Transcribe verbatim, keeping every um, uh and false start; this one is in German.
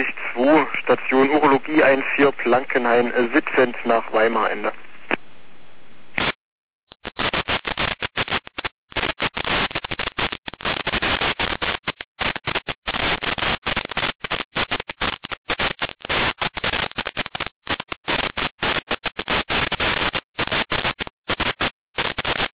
zwei, Station Urologie eins vier, Plankenhain, äh, sitzend nach Weimar, Ende.